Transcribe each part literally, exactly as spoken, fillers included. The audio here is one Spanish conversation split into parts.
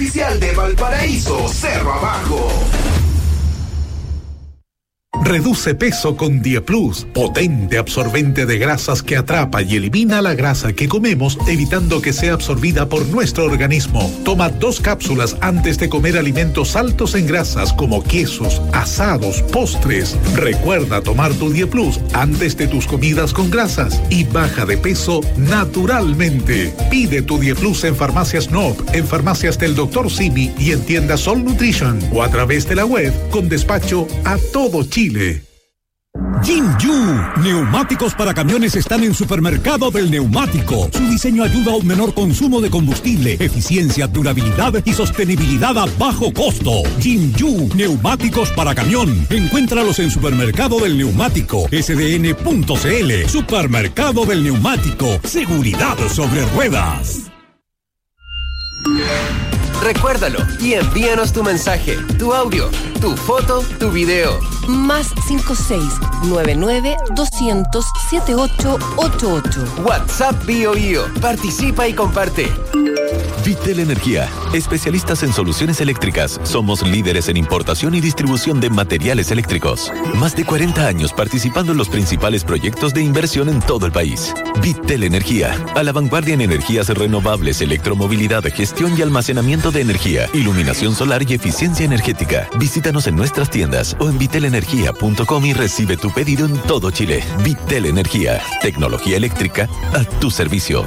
oficial de Valparaíso, Cerro Abajo. Reduce peso con Dieplus, potente absorbente de grasas que atrapa y elimina la grasa que comemos, evitando que sea absorbida por nuestro organismo. Toma dos cápsulas antes de comer alimentos altos en grasas como quesos, asados, postres. Recuerda tomar tu Dieplus antes de tus comidas con grasas y baja de peso naturalmente. Pide tu Dieplus en Farmacias Noop, en Farmacias del doctor Simi y en tiendas Sol Nutrition o a través de la web con despacho a todo Chile. Jinju, neumáticos para camiones están en Supermercado del Neumático. Su diseño ayuda a un menor consumo de combustible, eficiencia, durabilidad y sostenibilidad a bajo costo. Jinju, neumáticos para camión. Encuéntralos en Supermercado del Neumático, S D N punto C L. Supermercado del Neumático, seguridad sobre ruedas. Recuérdalo y envíanos tu mensaje, tu audio, tu foto, tu video. Más cinco seis nueve nueve doscientos setenta y ocho ochenta y ocho. WhatsApp Bio Bio. Participa y comparte. Vitel Energía, especialistas en soluciones eléctricas. Somos líderes en importación y distribución de materiales eléctricos. Más de cuarenta años participando en los principales proyectos de inversión en todo el país. Vitel Energía, a la vanguardia en energías renovables, electromovilidad, gestión y almacenamiento de energía, iluminación solar y eficiencia energética. Visítanos en nuestras tiendas o en vitel energía punto com y recibe tu pedido en todo Chile. Vitel Energía, tecnología eléctrica a tu servicio.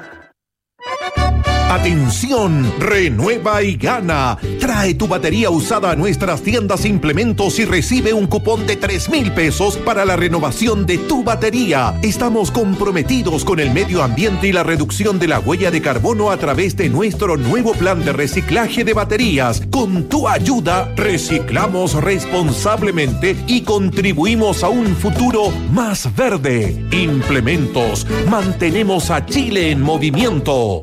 ¡Atención! ¡Renueva y gana! Trae tu batería usada a nuestras tiendas Implementos y recibe un cupón de tres mil pesos para la renovación de tu batería. Estamos comprometidos con el medio ambiente y la reducción de la huella de carbono a través de nuestro nuevo plan de reciclaje de baterías. Con tu ayuda, reciclamos responsablemente y contribuimos a un futuro más verde. Implementos. Mantenemos a Chile en movimiento.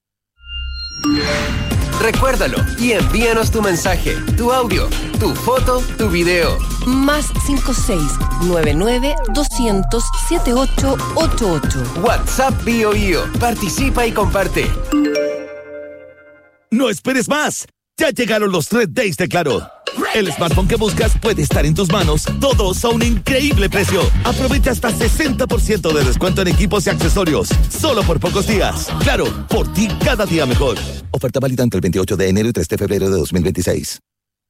Recuérdalo y envíanos tu mensaje, tu audio, tu foto, tu video. Más cinco seis nueve nueve doscientos setenta y ocho ochenta y ocho. WhatsApp Bio Bio. Participa y comparte. No esperes más. Ya llegaron los Red Days de Claro. El smartphone que buscas puede estar en tus manos, todos a un increíble precio. Aprovecha hasta sesenta por ciento de descuento en equipos y accesorios, solo por pocos días. Claro, por ti cada día mejor. Oferta válida entre el veintiocho de enero y tres de febrero de dos mil veintiséis.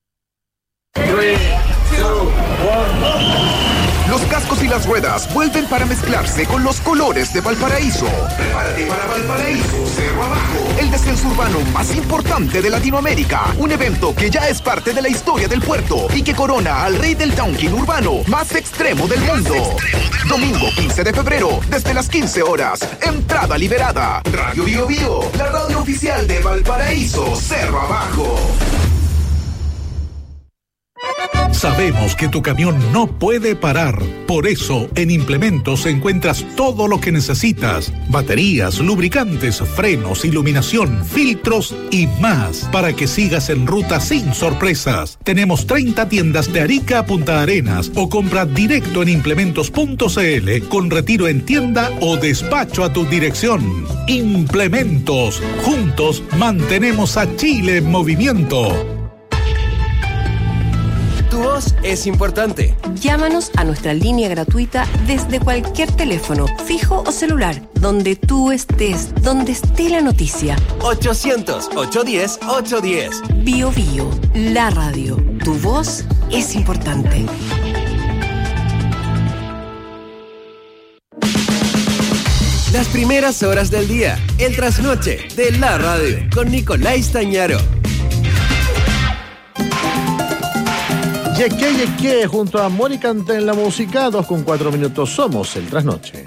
Los cascos y las ruedas vuelven para mezclarse con los colores de Valparaíso. Prepárate para Valparaíso, Cerro Abajo, el descenso urbano más importante de Latinoamérica. Un evento que ya es parte de la historia del puerto y que corona al rey del taunking urbano más extremo del mundo. Domingo quince de febrero, desde las quince horas. Entrada liberada. Radio Bio Bio, la radio oficial de Valparaíso, Cerro Abajo. Sabemos que tu camión no puede parar. Por eso, en Implementos encuentras todo lo que necesitas. Baterías, lubricantes, frenos, iluminación, filtros y más. Para que sigas en ruta sin sorpresas. Tenemos treinta tiendas de Arica a Punta Arenas o compra directo en implementos punto c l con retiro en tienda o despacho a tu dirección. Implementos. Juntos mantenemos a Chile en movimiento. Tu voz es importante. Llámanos a nuestra línea gratuita desde cualquier teléfono, fijo o celular, donde tú estés, donde esté la noticia. ochocientos, ochocientos diez, ochocientos diez. Bio Bio, la radio. Tu voz es importante. Las primeras horas del día, el trasnoche de la radio, con Nicolás Tañaro. Yeque, yeque, junto a Mónica en la música, dos con cuatro minutos, somos el trasnoche.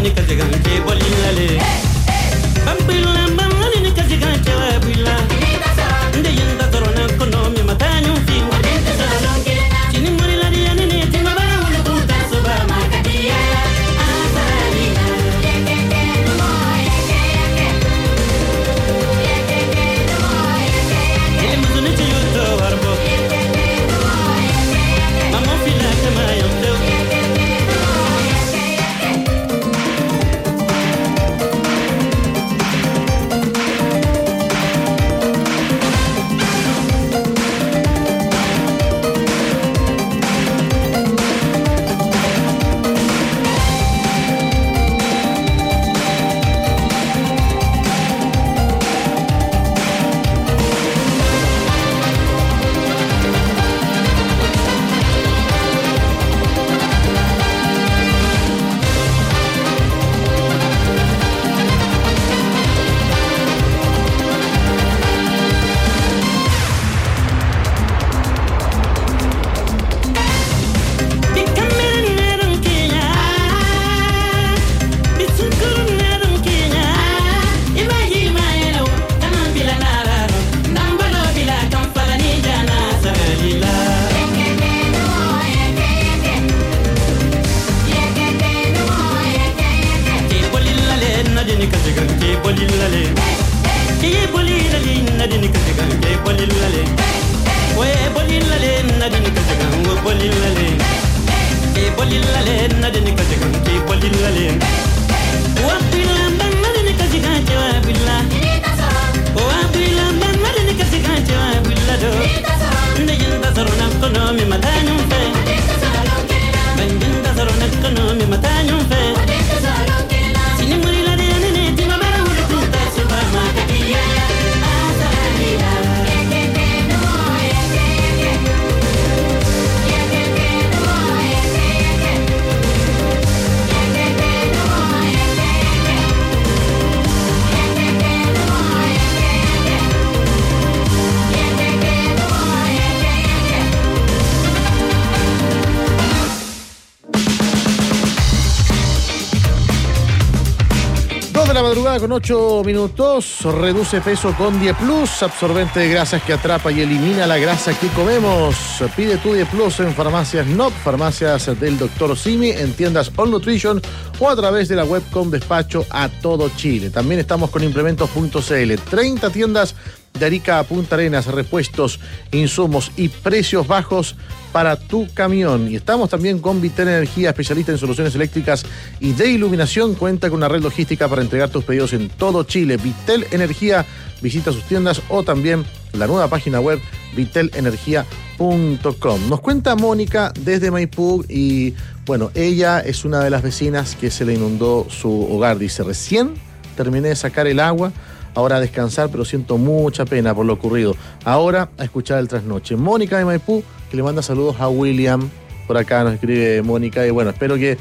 de la madrugada con ocho minutos. Reduce peso con Dieplus, absorbente de grasas que atrapa y elimina la grasa que comemos. Pide tu Dieplus en farmacias N O P, farmacias del doctor Simi, en tiendas All Nutrition o a través de la web con despacho a todo Chile. También estamos con implementos punto c l, treinta tiendas de Arica a Punta Arenas, repuestos, insumos y precios bajos para tu camión. Y estamos también con Vitel Energía, especialista en soluciones eléctricas y de iluminación. Cuenta con una red logística para entregar tus pedidos en todo Chile. Vitel Energía, visita sus tiendas o también la nueva página web vitel energía punto com. Nos cuenta Mónica desde Maipú y, bueno, ella es una de las vecinas que se le inundó su hogar. Dice, recién terminé de sacar el agua, ahora a descansar, pero siento mucha pena por lo ocurrido. Ahora a escuchar el trasnoche. Mónica de Maipú, que le manda saludos a William. Por acá nos escribe Mónica. Y bueno, espero que,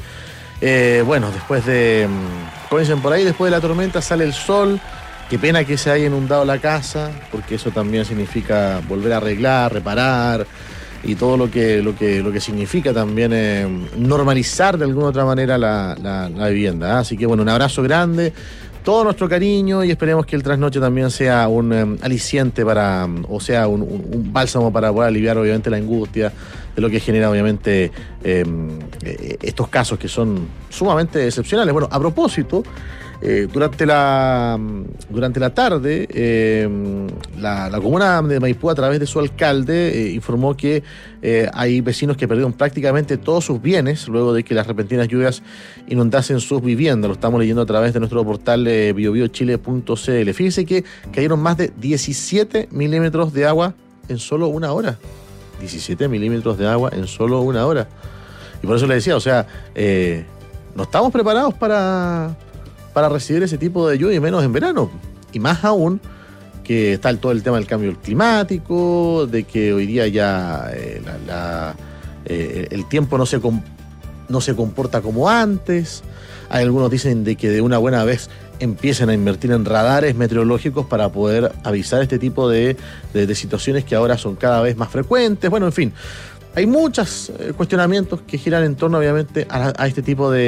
eh, bueno, después de, como dicen por ahí, después de la tormenta sale el sol. Qué pena que se haya inundado la casa, porque eso también significa volver a arreglar, reparar y todo lo que, lo que, lo que significa también eh, normalizar de alguna otra manera la, la, la vivienda. ¿eh? Así que bueno, un abrazo grande, todo nuestro cariño y esperemos que el trasnoche también sea un um, aliciente para, um, o sea, un, un, un bálsamo para poder aliviar obviamente la angustia de lo que genera obviamente eh, eh, estos casos que son sumamente excepcionales. Bueno, a propósito, eh, durante la durante la tarde eh, la, la comuna de Maipú, a través de su alcalde, eh, informó que eh, hay vecinos que perdieron prácticamente todos sus bienes luego de que las repentinas lluvias inundasen sus viviendas. Lo estamos leyendo a través de nuestro portal eh, bio bio chile punto c l. Fíjense que cayeron más de diecisiete milímetros de agua en solo una hora. diecisiete milímetros de agua en solo una hora. Y por eso le decía, o sea, eh, no estamos preparados para, para recibir ese tipo de lluvia, y menos en verano. Y más aún que está todo el tema del cambio climático, de que hoy día ya eh, la, la, eh, el tiempo no se, com, no se comporta como antes. Hay algunos dicen de que de una buena vez empiecen a invertir en radares meteorológicos para poder avisar este tipo de, de, de situaciones que ahora son cada vez más frecuentes. Bueno, en fin, hay muchos eh, cuestionamientos que giran en torno obviamente a, a este tipo de,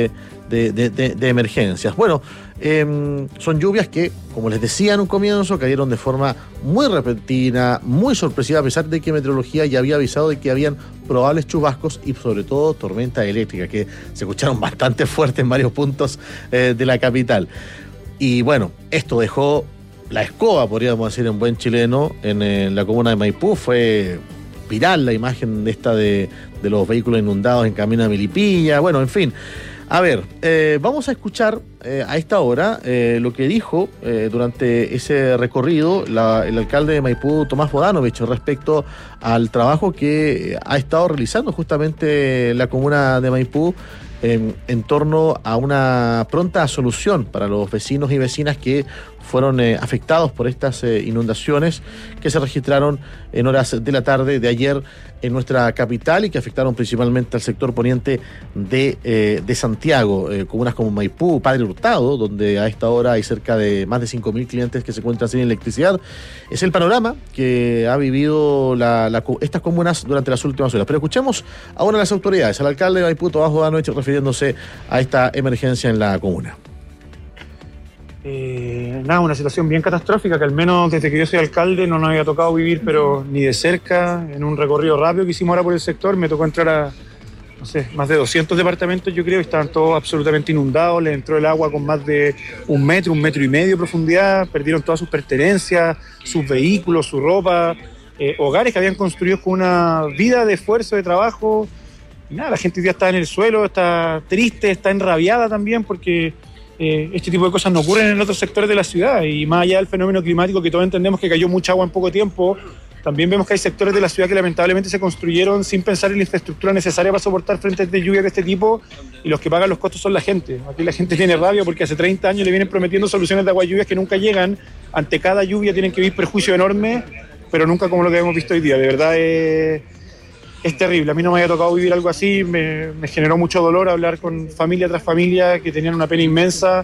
de, de, de, de emergencias. Bueno, eh, son lluvias que, como les decía en un comienzo, cayeron de forma muy repentina, muy sorpresiva, a pesar de que Meteorología ya había avisado de que habían probables chubascos y sobre todo tormentas eléctricas, que se escucharon bastante fuertes en varios puntos eh, de la capital. Y bueno, esto dejó la escoba, podríamos decir en buen chileno, en, en la comuna de Maipú. Fue viral la imagen esta de, de los vehículos inundados en camino a Melipilla. Bueno, en fin. A ver, eh, vamos a escuchar eh, a esta hora eh, lo que dijo eh, durante ese recorrido la, el alcalde de Maipú, Tomás Bodanovich, respecto al trabajo que ha estado realizando justamente la comuna de Maipú en, en torno a una pronta solución para los vecinos y vecinas que fueron eh, afectados por estas eh, inundaciones que se registraron en horas de la tarde de ayer en nuestra capital y que afectaron principalmente al sector poniente de, eh, de Santiago, eh, comunas como Maipú, Padre Hurtado, donde a esta hora hay cerca de más de cinco mil clientes que se encuentran sin electricidad. Es el panorama que ha vivido la, la, estas comunas durante las últimas horas. Pero escuchemos ahora a las autoridades, al alcalde de Maipú, Tomás Bodanovich, refiriéndose a esta emergencia en la comuna. Eh, nada, una situación bien catastrófica que al menos desde que yo soy alcalde no nos había tocado vivir, pero ni de cerca. En un recorrido rápido que hicimos ahora por el sector me tocó entrar a, no sé, más de doscientos departamentos, yo creo, y estaban todos absolutamente inundados. Les entró el agua con más de un metro, un metro y medio de profundidad, perdieron todas sus pertenencias, sus vehículos, su ropa, eh, hogares que habían construido con una vida de esfuerzo, de trabajo. Y nada, la gente hoy día está en el suelo, está triste, está enrabiada también porque Eh, este tipo de cosas no ocurren en otros sectores de la ciudad, y más allá del fenómeno climático que todos entendemos que cayó mucha agua en poco tiempo, también vemos que hay sectores de la ciudad que lamentablemente se construyeron sin pensar en la infraestructura necesaria para soportar frentes de lluvia de este tipo, y los que pagan los costos son la gente. Aquí la gente tiene rabia porque hace treinta años le vienen prometiendo soluciones de agua y lluvias que nunca llegan. Ante cada lluvia tienen que vivir prejuicios enormes, pero nunca como lo que hemos visto hoy día. De verdad es... Es terrible, a mí no me había tocado vivir algo así, me, me generó mucho dolor hablar con familia tras familia que tenían una pena inmensa.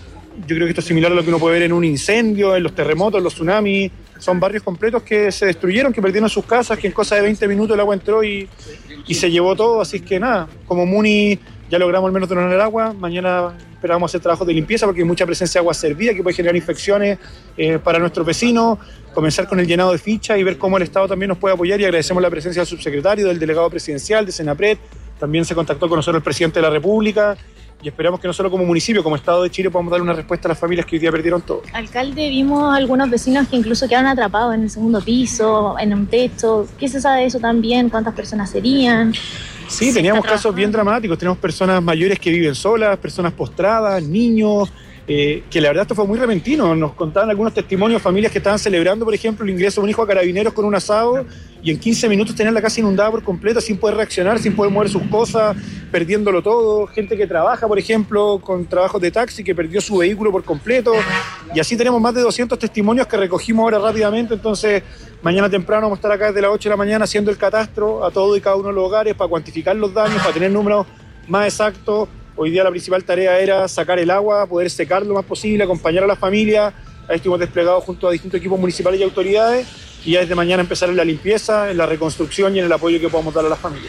Yo creo que esto es similar a lo que uno puede ver en un incendio, en los terremotos, en los tsunamis. Son barrios completos que se destruyeron, que perdieron sus casas, que en cosa de veinte minutos el agua entró y, y se llevó todo. Así que nada, como Muni ya logramos al menos tener el agua. Mañana esperamos hacer trabajos de limpieza porque hay mucha presencia de agua servida que puede generar infecciones eh, para nuestros vecinos. Comenzar con el llenado de fichas y ver cómo el Estado también nos puede apoyar, y agradecemos la presencia del subsecretario, del delegado presidencial, de Senapred. También se contactó con nosotros el presidente de la República y esperamos que no solo como municipio, como Estado de Chile podamos darle una respuesta a las familias que hoy día perdieron todo. Alcalde, vimos algunos vecinos que incluso quedaron atrapados en el segundo piso, en un techo. ¿Qué se sabe de eso también? ¿Cuántas personas serían? Sí, teníamos casos bien dramáticos, tenemos personas mayores que viven solas, personas postradas, niños, eh, que la verdad esto fue muy repentino. Nos contaban algunos testimonios, familias que estaban celebrando, por ejemplo, el ingreso de un hijo a Carabineros con un asado, y en quince minutos tenían la casa inundada por completo, sin poder reaccionar, sin poder mover sus cosas, perdiéndolo todo. Gente que trabaja, por ejemplo, con trabajos de taxi, que perdió su vehículo por completo, y así tenemos más de doscientos testimonios que recogimos ahora rápidamente. Entonces mañana temprano vamos a estar acá desde las ocho de la mañana haciendo el catastro a todo y cada uno de los hogares para cuantificar los daños, para tener números más exactos. Hoy día la principal tarea era sacar el agua, poder secar lo más posible, acompañar a las familias. Ahí estuvimos desplegados junto a distintos equipos municipales y autoridades, y ya desde mañana empezar en la limpieza, en la reconstrucción y en el apoyo que podamos dar a las familias.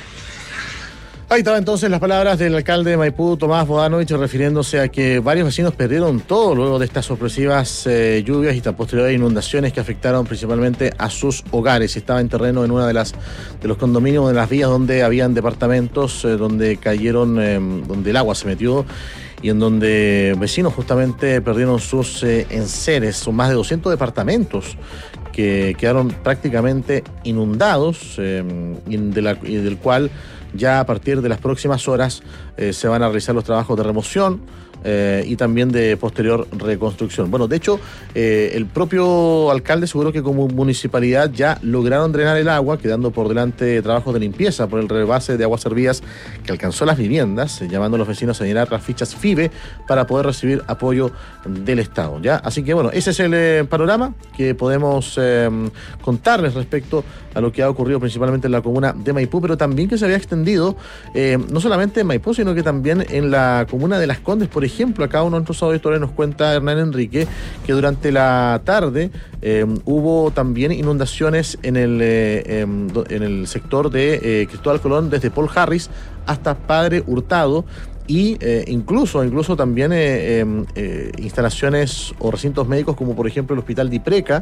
Ahí estaban entonces las palabras del alcalde de Maipú, Tomás Bodanovich, refiriéndose a que varios vecinos perdieron todo luego de estas sorpresivas eh, lluvias y posteriores inundaciones que afectaron principalmente a sus hogares. Estaba en terreno en una de las de los condominios, de las vías donde habían departamentos, eh, donde cayeron, eh, donde el agua se metió y en donde vecinos justamente perdieron sus eh, enseres. Son más de doscientos departamentos que quedaron prácticamente inundados, eh, y, de la, y del cual ya a partir de las próximas horas eh, se van a realizar los trabajos de remoción eh, y también de posterior reconstrucción. Bueno, de hecho, eh, el propio alcalde aseguró que como municipalidad ya lograron drenar el agua, quedando por delante trabajos de limpieza por el rebase de aguas servidas que alcanzó las viviendas, eh, llamando a los vecinos a llenar las fichas FIBE para poder recibir apoyo del Estado, ¿ya? Así que bueno, ese es el eh, panorama que podemos eh, contarles respecto a lo que ha ocurrido principalmente en la comuna de Maipú, pero también que se había extendido eh, no solamente en Maipú, sino que también en la comuna de Las Condes, por ejemplo. Acá uno de nuestros auditores nos cuenta, Hernán Enrique, que durante la tarde eh, hubo también inundaciones en el, eh, en el sector de eh, Cristóbal Colón, desde Paul Harris hasta Padre Hurtado, y eh, incluso, incluso también eh, eh, eh, instalaciones o recintos médicos como por ejemplo el Hospital de Ipreca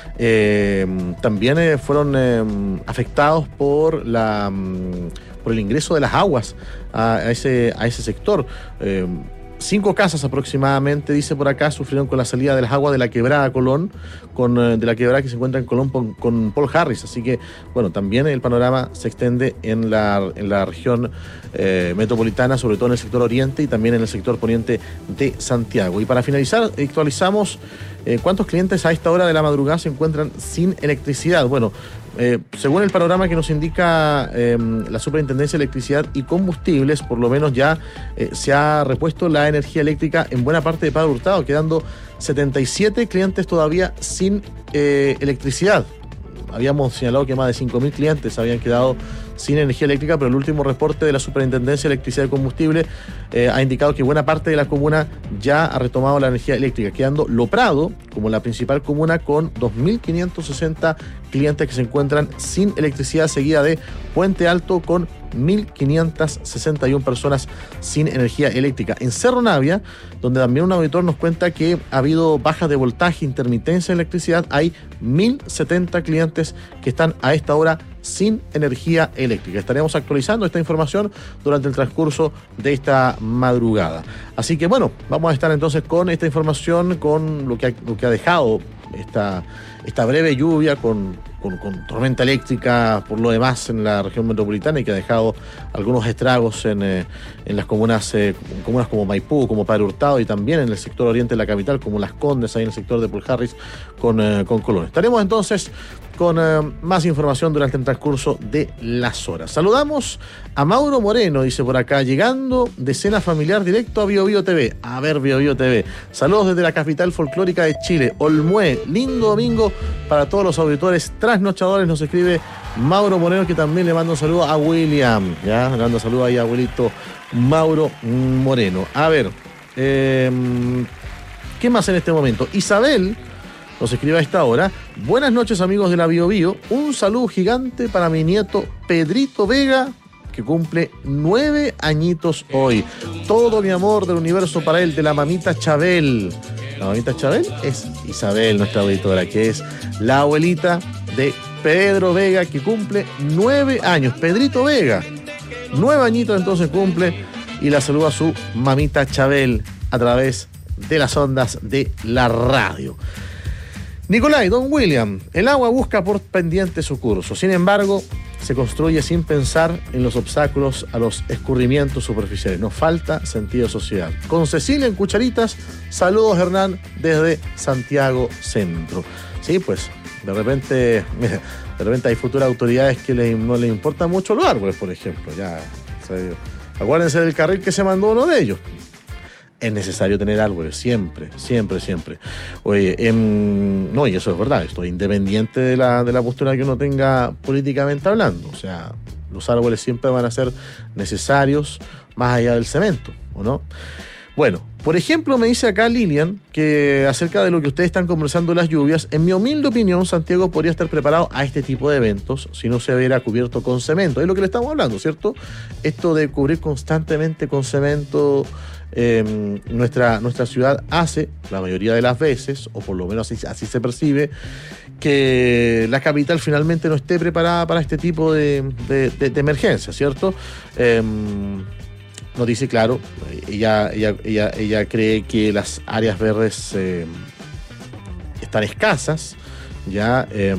eh, también eh, fueron eh, afectados por la por el ingreso de las aguas a, a ese a ese sector. Eh, Cinco casas aproximadamente, dice por acá, sufrieron con la salida de las aguas de la quebrada Colón, con, de la quebrada que se encuentra en Colón con, con Paul Harris. Así que, bueno, también el panorama se extiende en la, en la región eh, metropolitana, sobre todo en el sector oriente y también en el sector poniente de Santiago. Y para finalizar, actualizamos eh, cuántos clientes a esta hora de la madrugada se encuentran sin electricidad. Bueno, Eh, según el panorama que nos indica eh, la Superintendencia de Electricidad y Combustibles, por lo menos ya eh, se ha repuesto la energía eléctrica en buena parte de Padre Hurtado, quedando setenta y siete clientes todavía sin eh, electricidad. Habíamos señalado que más de cinco mil clientes habían quedado sin energía eléctrica, pero el último reporte de la Superintendencia de Electricidad y Combustible eh, ha indicado que buena parte de la comuna ya ha retomado la energía eléctrica, quedando Lo Prado como la principal comuna con dos mil quinientos sesenta clientes que se encuentran sin electricidad, seguida de Puente Alto con mil quinientas sesenta y una personas sin energía eléctrica. En Cerro Navia, donde también un auditor nos cuenta que ha habido bajas de voltaje, intermitencia de electricidad, hay mil setenta clientes que están a esta hora sin energía eléctrica. Estaremos actualizando esta información durante el transcurso de esta madrugada. Así que bueno, vamos a estar entonces con esta información, con lo que ha, lo que ha dejado esta, esta breve lluvia, con, con, con tormenta eléctrica por lo demás en la región metropolitana y que ha dejado algunos estragos en, eh, en las comunas, eh, comunas como Maipú, como Padre Hurtado y también en el sector oriente de la capital, como Las Condes, ahí en el sector de Paul Harris con, eh, con Colón. Estaremos entonces con eh, más información durante el transcurso de las horas. Saludamos a Mauro Moreno, dice por acá, llegando de cena familiar directo a Bio Bio T V. A ver, Bio Bio T V. Saludos desde la capital folclórica de Chile, Olmué. Lindo domingo para todos los auditores trasnochadores, nos escribe Mauro Moreno, que también le mando un saludo a William. Ya, le mando un saludo ahí a abuelito Mauro Moreno. A ver, eh, ¿qué más en este momento? Isabel nos escribe a esta hora. Buenas noches, amigos de la Bio Bio. Un saludo gigante para mi nieto Pedrito Vega, que cumple nueve añitos hoy. Todo mi amor del universo para él, de la mamita Chabel. La mamita Chabel es Isabel, nuestra auditora, que es la abuelita de Pedro Vega, que cumple nueve años. Pedrito Vega, nueve añitos entonces cumple, y la saluda a su mamita Chabel a través de las ondas de la radio. Nicolai, Don William, el agua busca por pendiente su curso. Sin embargo, se construye sin pensar en los obstáculos a los escurrimientos superficiales. Nos falta sentido social. Con Cecilia en Cucharitas, saludos, Hernán, desde Santiago Centro. Sí, pues, de repente, de repente hay futuras autoridades que les, no les importan mucho los árboles, por ejemplo. Ya, o sea, acuérdense del carril que se mandó uno de ellos. Es necesario tener árboles, siempre, siempre, siempre. Oye, eh, no, y eso es verdad, estoy independiente de la, de la postura que uno tenga políticamente hablando. O sea, los árboles siempre van a ser necesarios más allá del cemento, ¿o no? Bueno, por ejemplo, me dice acá Lilian que acerca de lo que ustedes están conversando, las lluvias, en mi humilde opinión, Santiago podría estar preparado a este tipo de eventos si no se hubiera cubierto con cemento. Es lo que le estamos hablando, ¿cierto? Esto de cubrir constantemente con cemento, eh, nuestra, nuestra ciudad hace, la mayoría de las veces, o por lo menos así, así se percibe, que la capital finalmente no esté preparada para este tipo de, de, de, de emergencia, ¿cierto? Eh, Nos dice, claro, ella, ella, ella, ella cree que las áreas verdes eh, están escasas, ya, eh,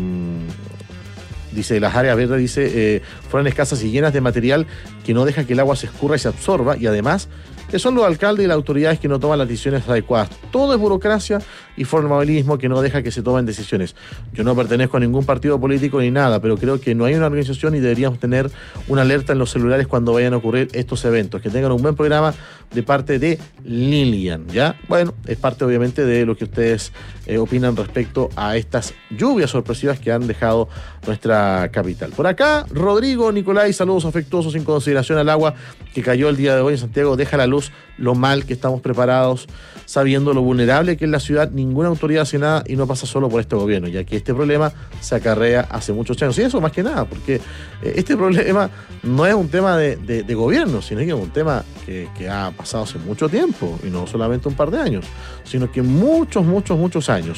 dice, las áreas verdes, dice, eh, fueron escasas y llenas de material que no deja que el agua se escurra y se absorba, y además que son los alcaldes y las autoridades que no toman las decisiones adecuadas. Todo es burocracia y formalismo que no deja que se tomen decisiones. Yo no pertenezco a ningún partido político ni nada, pero creo que no hay una organización y deberíamos tener una alerta en los celulares cuando vayan a ocurrir estos eventos. Que tengan un buen programa de parte de Lilian, ¿ya? Bueno, es parte obviamente de lo que ustedes eh, opinan respecto a estas lluvias sorpresivas que han dejado nuestra capital. Por acá, Rodrigo Nicolai, saludos afectuosos en consideración al agua que cayó el día de hoy en Santiago. Deja la luz nosotros lo mal que estamos preparados, sabiendo lo vulnerable que es la ciudad. Ninguna autoridad hace nada y no pasa solo por este gobierno, ya que este problema se acarrea hace muchos años. Y eso más que nada, porque este problema no es un tema de, de, de gobierno, sino que es un tema que, que ha pasado hace mucho tiempo, y no solamente un par de años, sino que muchos, muchos, muchos años.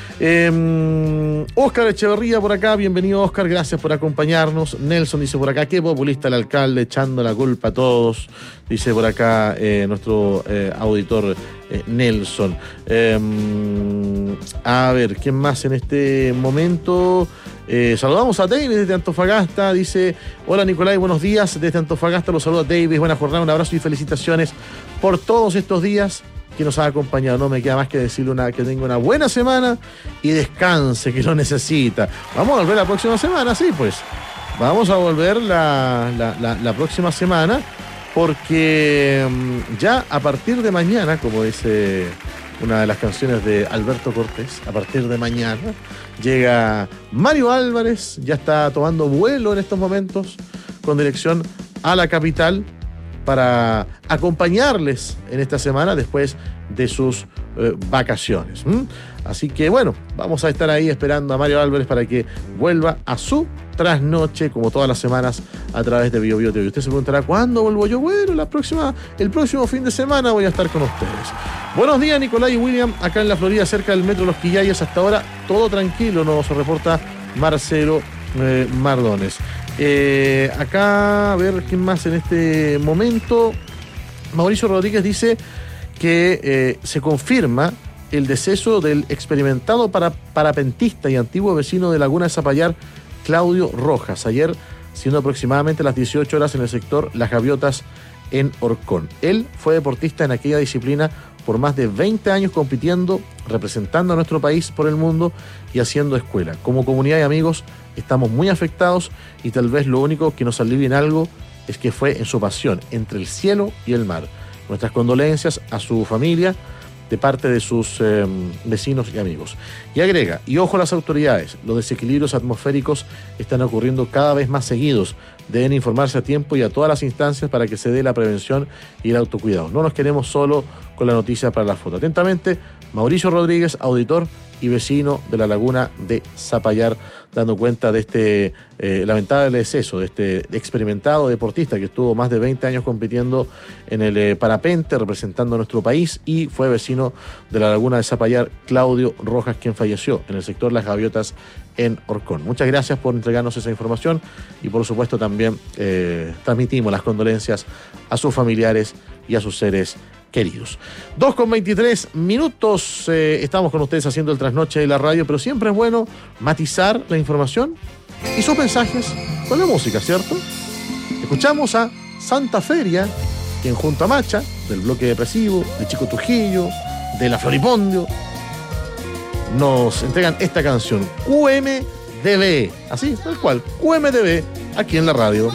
Eh, Óscar Echeverría por acá, bienvenido Óscar, gracias por acompañarnos. Nelson dice por acá, qué populista el alcalde, echando la culpa a todos, dice por acá eh, nuestro eh, auditor eh, Nelson. Eh, a ver, ¿quién más en este momento? Eh, saludamos a David desde Antofagasta, dice, hola Nicolai, buenos días, desde Antofagasta los saluda David, buena jornada, un abrazo y felicitaciones por todos estos días que nos ha acompañado. No me queda más que decirle una, que tenga una buena semana y descanse, que lo necesita. Vamos a volver la próxima semana, sí, pues. Vamos a volver la, la, la, la próxima semana, porque um, ya a partir de mañana, como dice una de las canciones de Alberto Cortés, a partir de mañana llega Mario Álvarez, ya está tomando vuelo en estos momentos con dirección a la capital, para acompañarles en esta semana después de sus eh, vacaciones. ¿Mm? Así que bueno, vamos a estar ahí esperando a Mario Álvarez para que vuelva a su trasnoche, como todas las semanas, a través de Bio Bio T V. Usted se preguntará, ¿cuándo vuelvo yo? Bueno, la próxima, el próximo fin de semana voy a estar con ustedes. Buenos días, Nicolai y William, acá en la Florida, cerca del metro Los Quillayes. Hasta ahora, todo tranquilo, nos reporta Marcelo eh, Mardones. Eh, acá, a ver quién más en este momento. Mauricio Rodríguez dice que eh, se confirma el deceso del experimentado para, parapentista y antiguo vecino de Laguna de Zapallar, Claudio Rojas, ayer siendo aproximadamente las dieciocho horas en el sector Las Gaviotas en Orcón. Él fue deportista en aquella disciplina por más de veinte años, compitiendo, representando a nuestro país por el mundo y haciendo escuela. Como comunidad y amigos estamos muy afectados, y tal vez lo único que nos alivia en algo es que fue en su pasión entre el cielo y el mar. Nuestras condolencias a su familia de parte de sus eh, vecinos y amigos. Y agrega, y ojo a las autoridades, los desequilibrios atmosféricos están ocurriendo cada vez más seguidos. Deben informarse a tiempo y a todas las instancias para que se dé la prevención y el autocuidado. No nos quedemos solo con la noticia para la foto. Atentamente, Mauricio Rodríguez, auditor y vecino de la Laguna de Zapallar, dando cuenta de este eh, lamentable deceso de este experimentado deportista que estuvo más de veinte años compitiendo en el eh, parapente, representando a nuestro país, y fue vecino de la Laguna de Zapallar, Claudio Rojas, quien falleció en el sector Las Gaviotas en Orcón. Muchas gracias por entregarnos esa información, y por supuesto también eh, transmitimos las condolencias a sus familiares y a sus seres queridos. dos con veintitrés minutos, eh, estamos con ustedes haciendo el trasnoche de la radio, pero siempre es bueno matizar la información y sus mensajes con la música, ¿cierto? Escuchamos a Santa Feria, quien junto a Macha, del bloque depresivo, de Chico Trujillo, de La Floripondio, nos entregan esta canción, Q M D B, así, tal cual, Q M D B, aquí en la radio.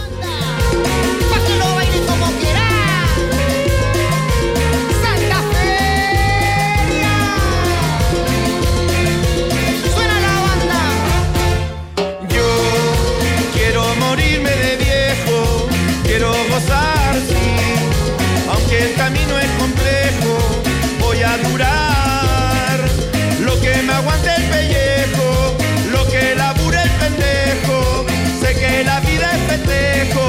El camino es complejo, voy a durar lo que me aguante el pellejo, lo que labure el pendejo, sé que la vida es festejo.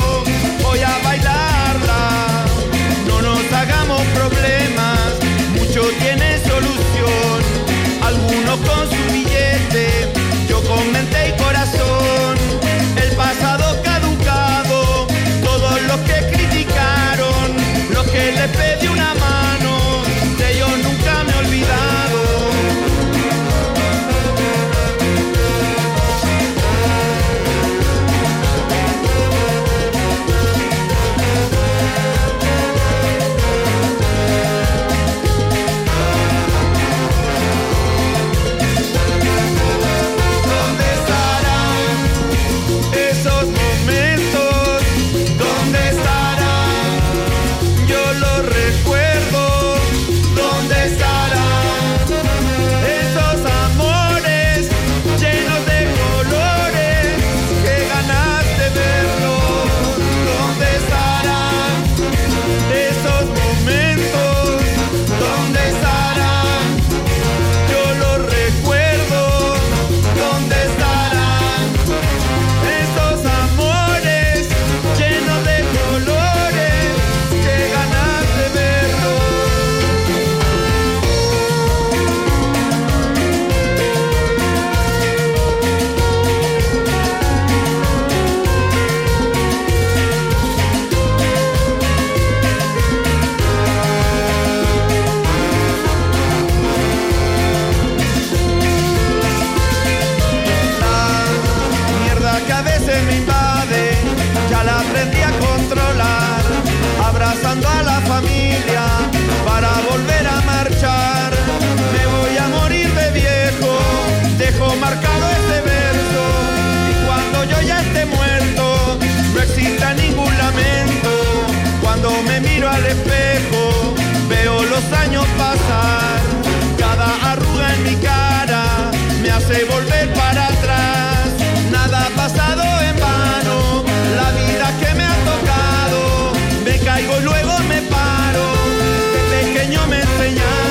años pasar, cada arruga en mi cara me hace volver para atrás. Nada ha pasado en vano, la vida que me ha tocado, me caigo y luego me paro, de pequeño me enseñaron.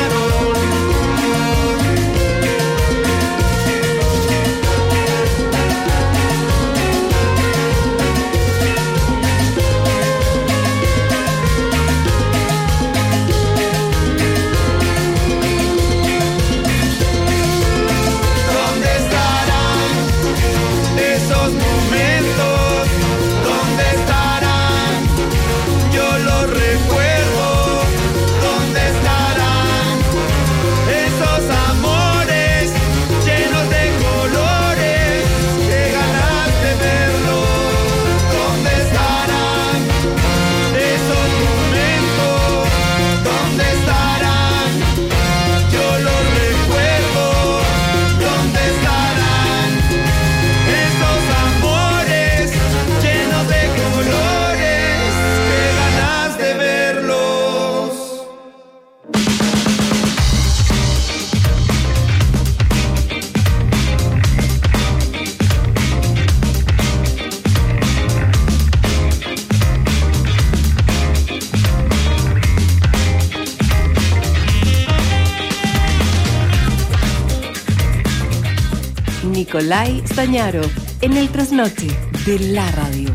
Nicolai Stañaro, en el trasnoche de la radio.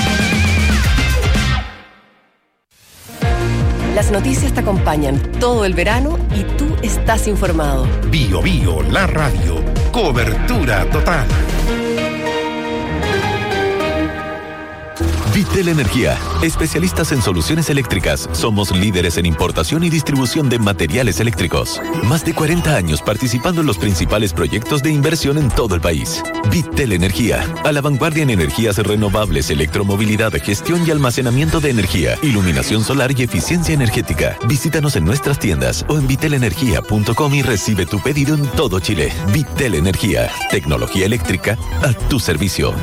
Las noticias te acompañan todo el verano y tú estás informado. Bio Bio, la radio. Cobertura total. Vitel Energía, especialistas en soluciones eléctricas. Somos líderes en importación y distribución de materiales eléctricos. Más de cuarenta años participando en los principales proyectos de inversión en todo el país. Vitel Energía, a la vanguardia en energías renovables, electromovilidad, gestión y almacenamiento de energía, iluminación solar y eficiencia energética. Visítanos en nuestras tiendas o en vitel energía punto com y recibe tu pedido en todo Chile. Vitel Energía, tecnología eléctrica a tu servicio.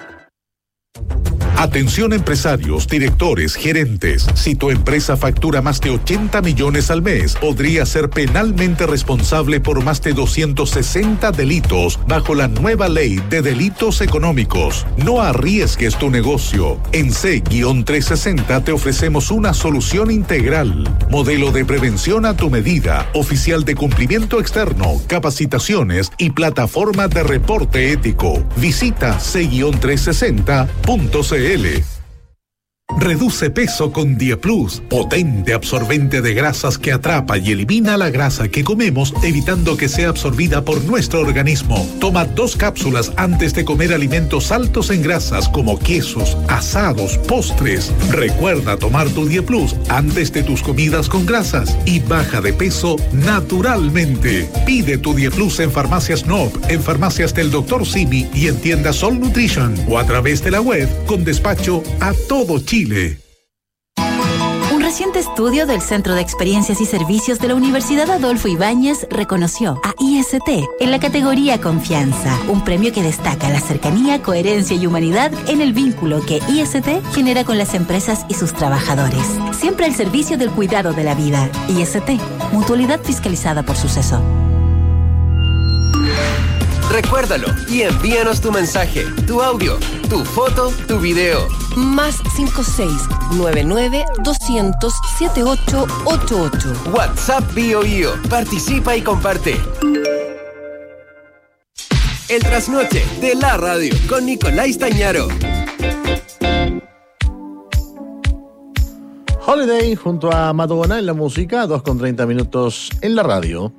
Atención empresarios, directores, gerentes. Si tu empresa factura más de ochenta millones al mes, podría ser penalmente responsable por más de doscientos sesenta delitos bajo la nueva ley de delitos económicos. No arriesgues tu negocio. En C trescientos sesenta te ofrecemos una solución integral. Modelo de prevención a tu medida, oficial de cumplimiento externo, capacitaciones y plataforma de reporte ético. Visita C trescientos sesenta punto c l. Reduce peso con Dieplus, potente absorbente de grasas que atrapa y elimina la grasa que comemos, evitando que sea absorbida por nuestro organismo. Toma dos cápsulas antes de comer alimentos altos en grasas como quesos, asados, postres. Recuerda tomar tu Dieplus antes de tus comidas con grasas y baja de peso naturalmente. Pide tu Dieplus en Farmacias Nob, en farmacias del doctor Simi y en tiendas Sol Nutrition o a través de la web con despacho a todo Chile. Un reciente estudio del Centro de Experiencias y Servicios de la Universidad Adolfo Ibáñez reconoció a I S T en la categoría Confianza, un premio que destaca la cercanía, coherencia y humanidad en el vínculo que I S T genera con las empresas y sus trabajadores. Siempre al servicio del cuidado de la vida. I S T, mutualidad fiscalizada por Suceso. Recuérdalo y envíanos tu mensaje, tu audio, tu foto, tu video. Más cinco seis nueve nueve doscientos setenta y ocho ochenta y ocho. WhatsApp Bio Bio. Participa y comparte. El trasnoche de la radio con Nicolai Stañaro. Holiday junto a Madonna en la música, dos con treinta minutos en la radio.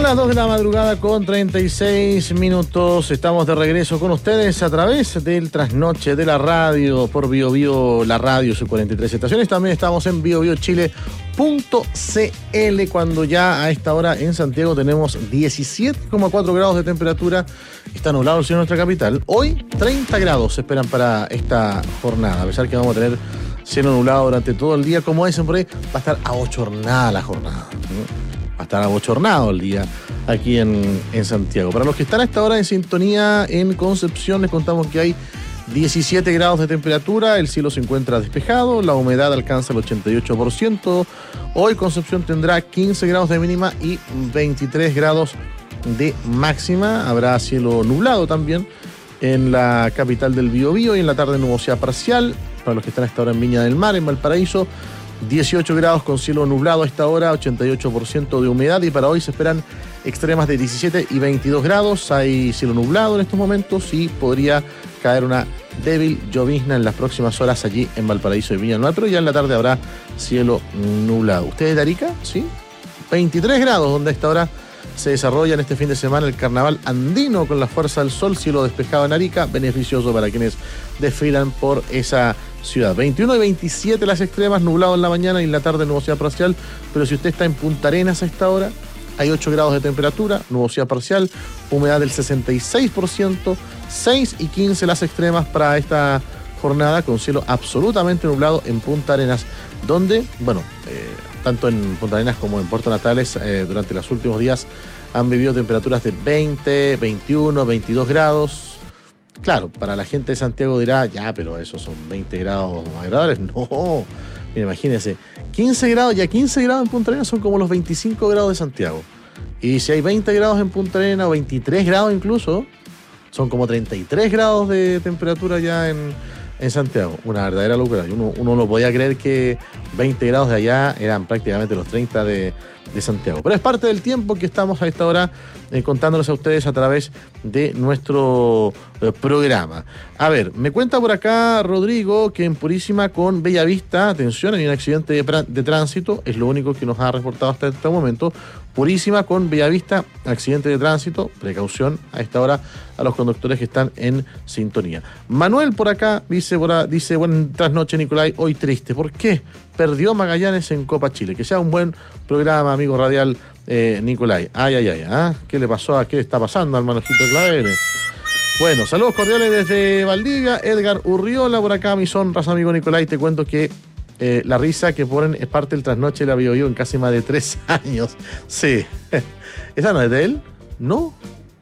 las dos de la madrugada con treinta y seis minutos. Estamos de regreso con ustedes a través del trasnoche de la radio por Bio Bio, la radio, sus cuarenta y tres estaciones. También estamos en bio bio chile punto c l, cuando ya a esta hora en Santiago tenemos diecisiete coma cuatro grados de temperatura. Está nublado el cielo en nuestra capital. Hoy treinta grados se esperan para esta jornada, a pesar que vamos a tener cielo nublado durante todo el día. Como dicen por ahí, va a estar abochornada la jornada, ¿no? Va a estar abochornado el día aquí en, en Santiago. Para los que están a esta hora en sintonía en Concepción, les contamos que hay diecisiete grados de temperatura, el cielo se encuentra despejado, la humedad alcanza el ochenta y ocho por ciento. Hoy Concepción tendrá quince grados de mínima y veintitrés grados de máxima. Habrá cielo nublado también en la capital del Biobío y en la tarde nubosidad parcial. Para los que están a esta hora en Viña del Mar, en Valparaíso, dieciocho grados con cielo nublado a esta hora, ochenta y ocho por ciento de humedad, y para hoy se esperan extremas de diecisiete y veintidós grados. Hay cielo nublado en estos momentos y podría caer una débil llovizna en las próximas horas allí en Valparaíso y Viña del Mar, pero ya en la tarde habrá cielo nublado. ¿Ustedes de Arica? Sí. veintitrés grados, donde a esta hora se desarrolla en este fin de semana el carnaval andino con la fuerza del sol, cielo despejado en Arica, beneficioso para quienes desfilan por esa ciudad. veintiuno y veintisiete las extremas, nublado en la mañana y en la tarde nubosidad parcial, pero si usted está en Punta Arenas a esta hora, hay ocho grados de temperatura, nubosidad parcial, humedad del sesenta y seis por ciento, seis y quince las extremas para esta jornada con cielo absolutamente nublado en Punta Arenas, donde, bueno, eh, tanto en Punta Arenas como en Puerto Natales eh, durante los últimos días han vivido temperaturas de veinte, veintiuno, veintidós grados. Claro, para la gente de Santiago dirá, ya, pero esos son veinte grados agradables. No, mira, imagínense, quince grados, ya quince grados en Punta Arenas son como los veinticinco grados de Santiago. Y si hay veinte grados en Punta Arenas o veintitrés grados incluso, son como treinta y tres grados de temperatura ya en, en Santiago. Una verdadera locura. Uno, uno no podía creer que veinte grados de allá eran prácticamente los treinta de, de Santiago. Pero es parte del tiempo que estamos a esta hora eh, contándoles a ustedes a través de nuestro eh, programa. A ver, me cuenta por acá Rodrigo que en Purísima con Bellavista, atención, hay un accidente de, pra- de tránsito, es lo único que nos ha reportado hasta este momento. Purísima con Bellavista, accidente de tránsito, precaución a esta hora a los conductores que están en sintonía. Manuel por acá dice, por a, dice buenas noches Nicolai, hoy triste. ¿Por qué? Perdió Magallanes en Copa Chile. Que sea un buen programa, amigo radial eh, Nicolai. Ay, ay, ay, ¿ah? ¿Qué le pasó a qué está pasando al manojito de Claveres? Bueno, saludos cordiales desde Valdivia. Edgar Urriola por acá, mis honras, amigo Nicolai. Te cuento que Eh, la risa que ponen es parte del trasnoche de la Bio Bio en casi más de tres años. Sí. ¿Esa no es de él? No.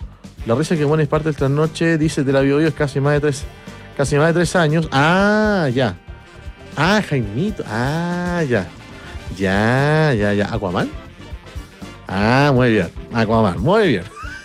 La risa que ponen es parte del trasnoche, dice, de la Bio Bio es casi más de tres, casi más de tres años. Ah, ya. Ah, Jaimito. Ah, ya. Ya, ya, ya. ¿Aquaman? Ah, muy bien. Aquaman, muy bien.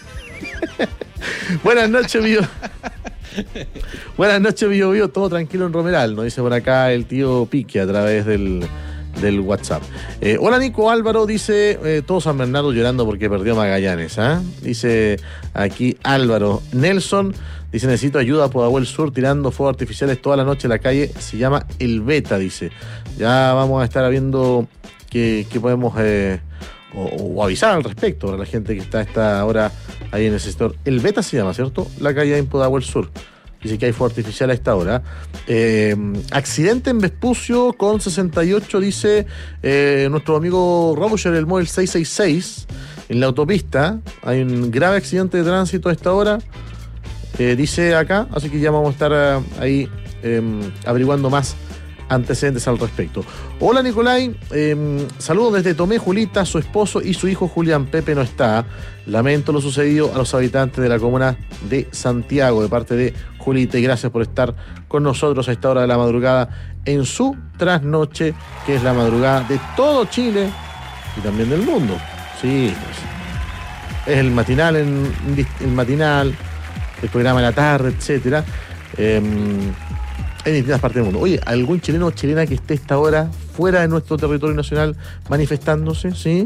Buenas noches, Bio. Buenas noches, Bio Bio, todo tranquilo en Romeral, nos dice por acá el tío Pique a través del, del WhatsApp. Eh, hola Nico, Álvaro dice, eh, todo San Bernardo llorando porque perdió Magallanes, ¿ah? ¿eh? Dice aquí Álvaro. Nelson dice, necesito ayuda a Pudahuel Sur tirando fuegos artificiales toda la noche en la calle, se llama El Beta, dice. Ya vamos a estar viendo qué, qué podemos eh, o, o avisar al respecto para la gente que está a esta hora ahí en ese sector. El Beta se llama, ¿cierto? La calle en Pudahuel Sur. Dice que hay fuego artificial a esta hora. Eh, accidente en Vespucio con sesenta y ocho, dice eh, nuestro amigo Roger, el móvil seiscientos sesenta y seis. En la autopista hay un grave accidente de tránsito a esta hora. Eh, dice acá, así que ya vamos a estar uh, ahí eh, averiguando más antecedentes al respecto. Hola Nicolai, eh, saludos desde Tomé, Julita, su esposo y su hijo Julián. Pepe no está. Lamento lo sucedido a los habitantes de la comuna de Santiago de parte de Julita, y gracias por estar con nosotros a esta hora de la madrugada en su trasnoche, que es la madrugada de todo Chile y también del mundo. Sí, pues, es el matinal, en, el matinal, el programa de la tarde, etcétera. Eh, en distintas partes del mundo. Oye, ¿algún chileno o chilena que esté a esta hora fuera de nuestro territorio nacional manifestándose? Sí.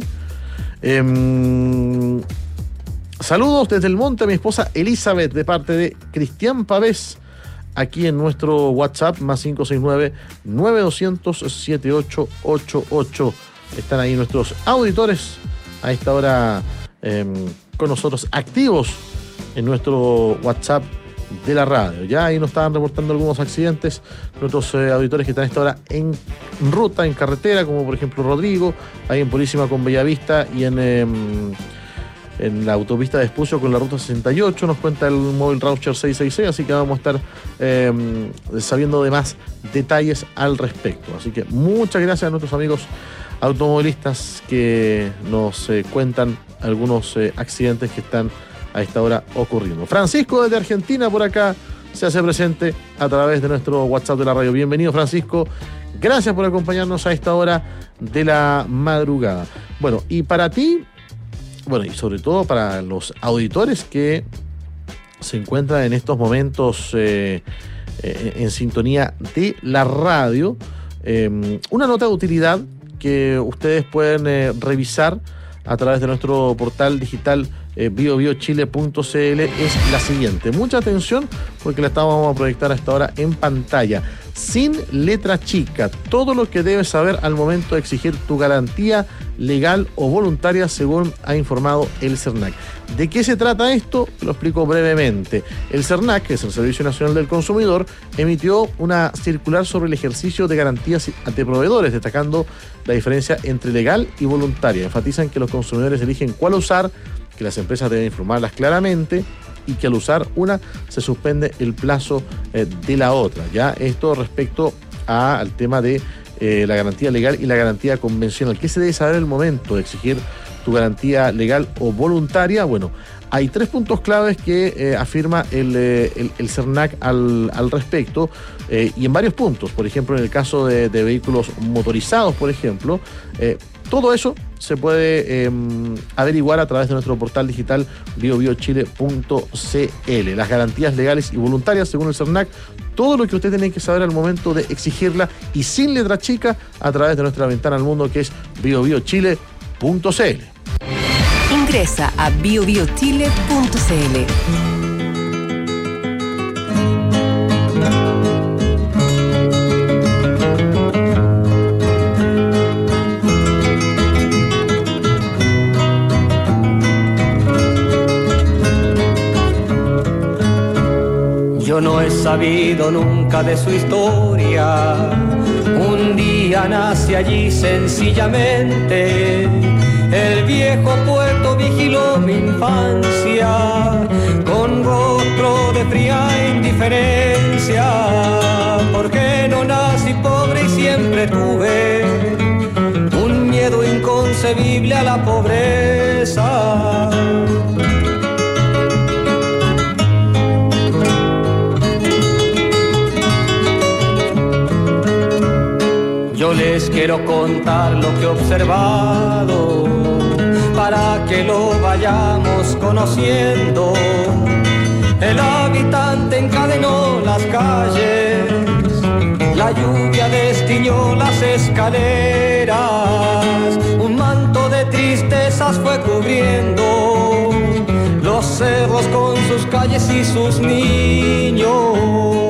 Eh, saludos desde el monte a mi esposa Elizabeth de parte de Cristian Pavés, aquí en nuestro WhatsApp, más cinco seis nueve, nueve dos cero cero, siete ocho ocho ocho. Están ahí nuestros auditores a esta hora eh, con nosotros activos en nuestro WhatsApp de la radio. Ya ahí nos estaban reportando algunos accidentes, nuestros eh, auditores que están a esta hora en ruta, en carretera, como por ejemplo Rodrigo, ahí en Purísima con Bellavista y en, eh, en la autopista de Espucio con la ruta sesenta y ocho, nos cuenta el móvil Rauscher seiscientos sesenta y seis, así que vamos a estar eh, sabiendo de más detalles al respecto. Así que muchas gracias a nuestros amigos automovilistas que nos eh, cuentan algunos eh, accidentes que están a esta hora ocurriendo. Francisco desde Argentina por acá se hace presente a través de nuestro WhatsApp de la radio. Bienvenido, Francisco. Gracias por acompañarnos a esta hora de la madrugada. Bueno, y para ti, bueno, y sobre todo para los auditores que se encuentran en estos momentos eh, eh, en sintonía de la radio, eh, una nota de utilidad que ustedes pueden eh, revisar a través de nuestro portal digital eh, bio bio chile punto c l es la siguiente. Mucha atención porque la estamos a proyectar hasta ahora en pantalla. Sin letra chica, todo lo que debes saber al momento de exigir tu garantía legal o voluntaria, según ha informado el CERNAC. ¿De qué se trata esto? Lo explico brevemente. El CERNAC, que es el Servicio Nacional del Consumidor, emitió una circular sobre el ejercicio de garantías ante proveedores, destacando la diferencia entre legal y voluntaria. Enfatizan que los consumidores eligen cuál usar, que las empresas deben informarlas claramente y que al usar una se suspende el plazo eh, de la otra. Ya esto respecto a, al tema de eh, la garantía legal y la garantía convencional. ¿Qué se debe saber en el momento de exigir tu garantía legal o voluntaria? Bueno, hay tres puntos claves que eh, afirma el, eh, el, el CERNAC al, al respecto eh, y en varios puntos. Por ejemplo, en el caso de, de vehículos motorizados, por ejemplo, eh, todo eso se puede eh, averiguar a través de nuestro portal digital bio bio chile punto c l. Las garantías legales y voluntarias, según el CERNAC, todo lo que usted tiene que saber al momento de exigirla y sin letra chica a través de nuestra ventana al mundo, que es bio bio chile punto c l. Ingresa a bio bio chile punto c l. Yo no he sabido nunca de su historia. Un día nace allí sencillamente. El viejo puerto vigiló mi infancia con rostro de fría indiferencia. Porque no nací pobre y siempre tuve un miedo inconcebible a la pobreza. Yo les quiero contar lo que he observado para que lo vayamos conociendo. El habitante encadenó las calles, la lluvia destiñó las escaleras, un manto de tristezas fue cubriendo los cerros con sus calles y sus niños.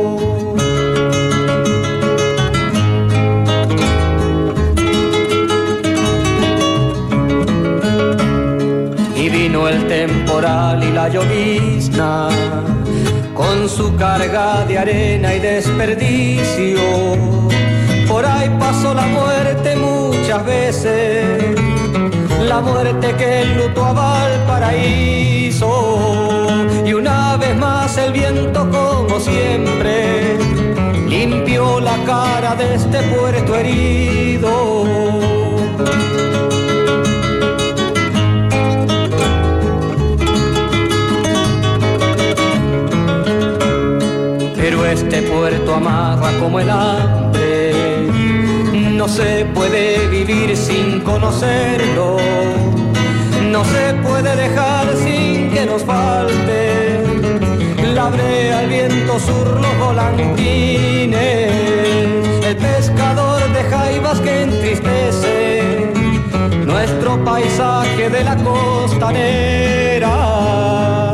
Vino el temporal y la llovizna con su carga de arena y desperdicio. Por ahí pasó la muerte muchas veces, la muerte que enlutó a Valparaíso. Y una vez más el viento, como siempre, limpió la cara de este puerto herido. Pero este puerto amarra como el hambre, no se puede vivir sin conocerlo, no se puede dejar sin que nos falte la brea, el viento sur, los volantines, el pescador de jaivas que entristece nuestro paisaje de la costanera.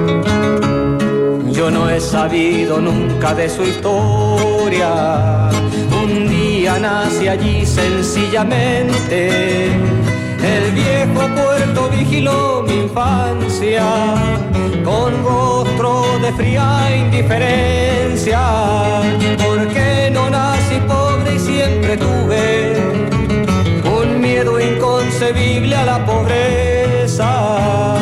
Yo no he sabido nunca de su historia, vida nace allí sencillamente. El viejo puerto vigiló mi infancia con rostro de fría indiferencia, porque no nací pobre y siempre tuve un miedo inconcebible a la pobreza.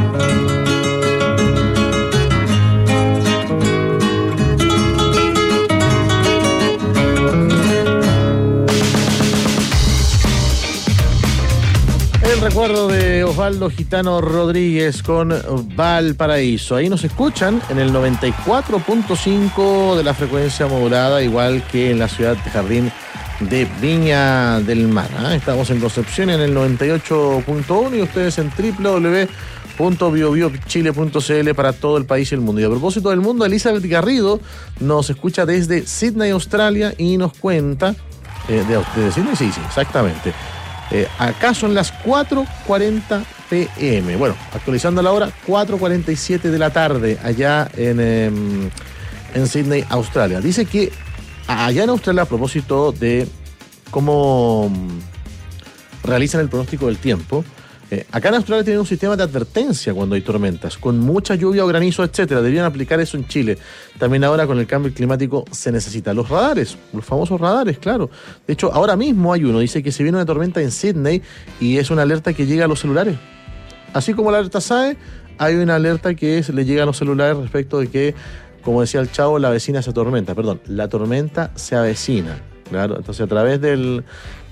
El recuerdo de Osvaldo Gitano Rodríguez con Valparaíso. Ahí nos escuchan en el noventa y cuatro punto cinco de la frecuencia modulada, igual que en la ciudad de Jardín de Viña del Mar. ¿eh? Estamos en Concepción en el noventa y ocho punto uno y ustedes en doble u doble u doble u punto bio bio chile punto c l para todo el país y el mundo. Y a propósito del mundo, Elizabeth Garrido nos escucha desde Sydney, Australia, y nos cuenta... Eh, de, de Sydney, sí, sí, exactamente. Eh, acá son las cuatro cuarenta p m Bueno, actualizando la hora, cuatro cuarenta y siete de la tarde allá en, eh, en Sydney, Australia. Dice que allá en Australia, a propósito de cómo realizan el pronóstico del tiempo, eh, acá en Australia tienen un sistema de advertencia cuando hay tormentas, con mucha lluvia o granizo, etcétera. Deberían aplicar eso en Chile. También ahora con el cambio climático se necesitan los radares, los famosos radares, claro. De hecho, ahora mismo hay uno, dice que se viene una tormenta en Sydney y es una alerta que llega a los celulares. Así como la alerta S A E, hay una alerta que es, le llega a los celulares respecto de que, como decía el Chavo, la vecina se tormenta, perdón, la tormenta se avecina. Claro, entonces a través del,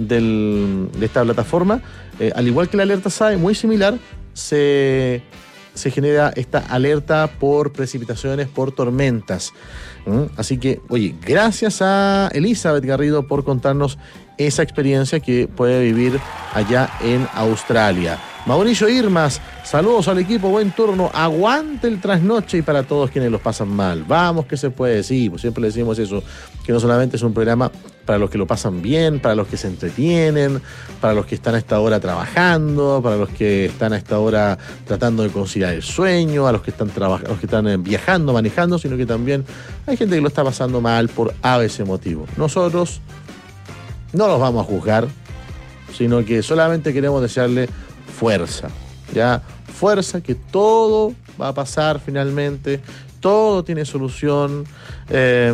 del, de esta plataforma, eh, al igual que la alerta S A E, muy similar, se, se genera esta alerta por precipitaciones, por tormentas. ¿Mm? Así que, oye, gracias a Elizabeth Garrido por contarnos esa experiencia que puede vivir allá en Australia. Mauricio Irmas, saludos al equipo, buen turno, aguante el trasnoche y para todos quienes los pasan mal. Vamos que se puede, sí, pues siempre le decimos eso, que no solamente es un programa para los que lo pasan bien, para los que se entretienen, para los que están a esta hora trabajando, para los que están a esta hora tratando de conciliar el sueño, a los que están trabajando, los que están viajando, manejando, sino que también hay gente que lo está pasando mal por a veces motivo. Nosotros no los vamos a juzgar, sino que solamente queremos desearle fuerza, ya, fuerza, que todo va a pasar finalmente, todo tiene solución, eh,